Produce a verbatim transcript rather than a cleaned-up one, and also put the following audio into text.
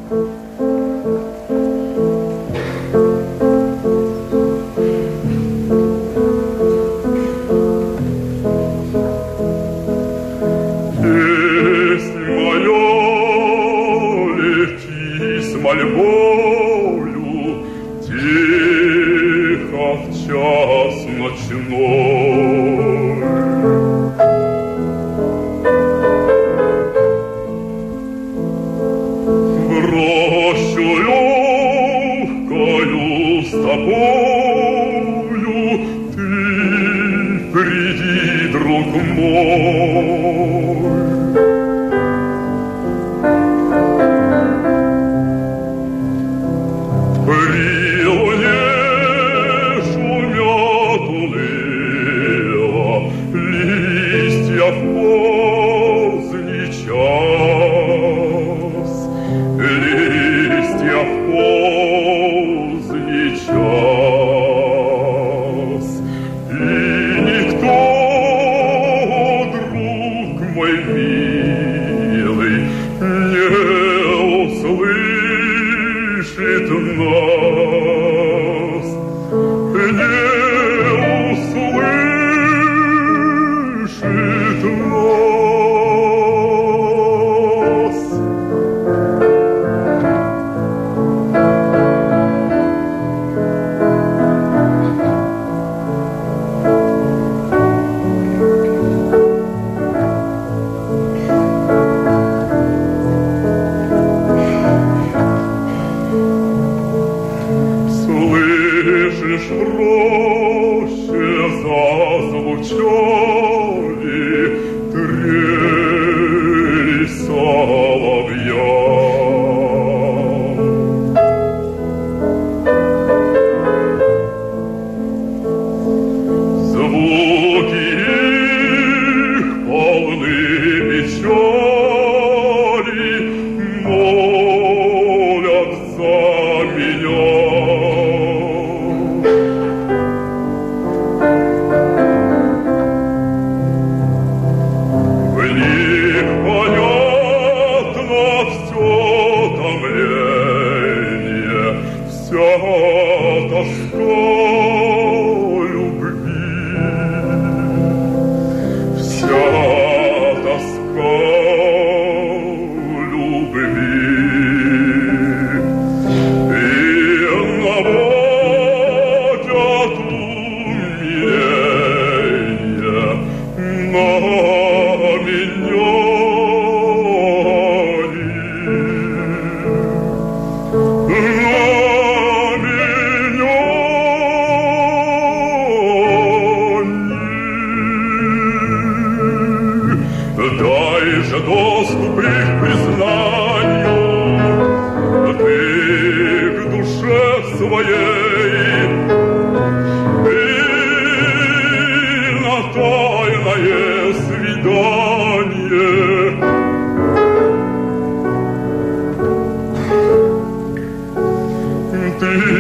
мольбою, тихо в час ночной. В рощу легкою с тобою ты приди, друг мой. При луне шумят уныло листья в поздний час, листья в поздний час. И никто, друг мой милый, не услышит нас, не услышит нас. Слышишь, в роще зазвучали трели соловья. Звуки их полны печали, молят за меня. В них понятно все томление, вся тоска любви, вся тоска любви. И наводят умиление на меня дай же доступ их признанию, ты к душе своей, ты на тайное свидание. Ты